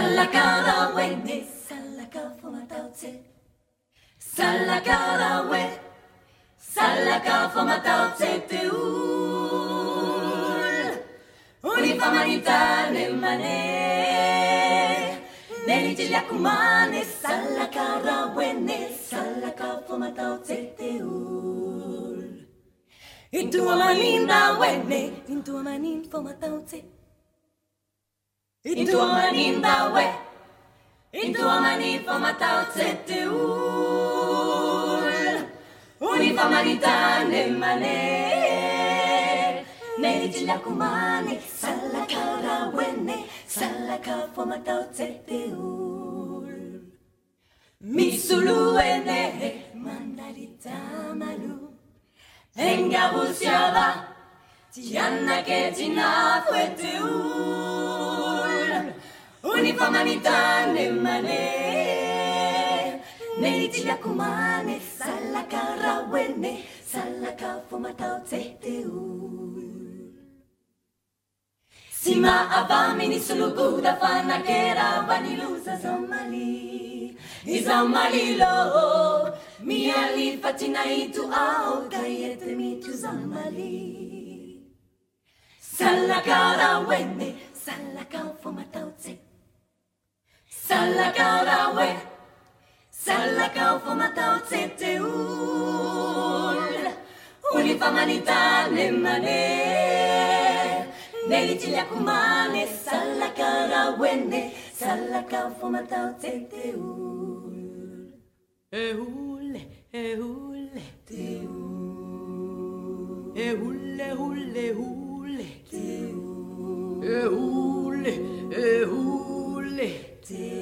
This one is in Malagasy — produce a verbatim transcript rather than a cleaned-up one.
Salakara wene, salaka fomatauce. Salakara we, salaka fomatauce te ul. Unifamanita ne mane, nelitilia kumane. Salakara wene, salaka fomatauce te ul. Intua maninda wene, intua manin fomatauce. Intua maninda we, intua manin fomatauce te ul. Unifamanita ne mane, nelitilia kumane. Salakara wene, salaka fomatauce te ul. Misulu ene, mandarita malu. Enga busiaba, tiana que tina fue te ul. Unifamanita ne mane, nelitilia kumane. Salakara wene, salaka fomatauce te ul. Sima avamini suluguda fana kera vaniluza zamali. Izamali lo, mi ali fatina itu au kayete mitu zamali. Salakara wene, salaka fomatauce. Salakara we, salaka fomatauce te ul. Unifamanita ne mane, nelitilia kumane. Salakara wene, salaka fomatauce te ul. Ehule, ehule, te ul. ehule, ehule, ehule, te ul. ehule, ehule, te